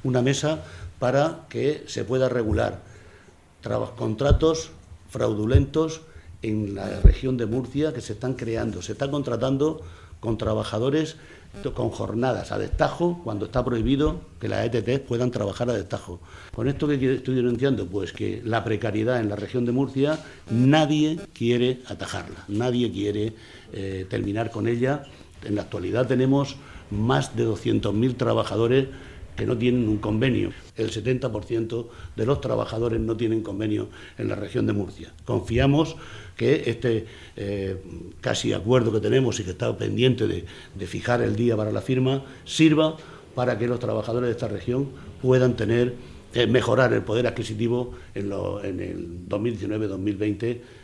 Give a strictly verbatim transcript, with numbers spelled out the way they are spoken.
una mesa para que se pueda regular contratos fraudulentos en la región de Murcia que se están creando. Se está contratando con trabajadores con jornadas a destajo, cuando está prohibido que las E T T puedan trabajar a destajo. ¿Con esto qué estoy denunciando? Pues que la precariedad en la región de Murcia nadie quiere atajarla, nadie quiere eh, terminar con ella. En la actualidad tenemos más de doscientos mil trabajadores que no tienen un convenio. El setenta por ciento de los trabajadores no tienen convenio en la región de Murcia. Confiamos que este eh, casi acuerdo que tenemos y que está pendiente de, de fijar el día para la firma sirva para que los trabajadores de esta región puedan tener, eh, mejorar el poder adquisitivo en, lo, en el dos mil diecinueve dos mil veinte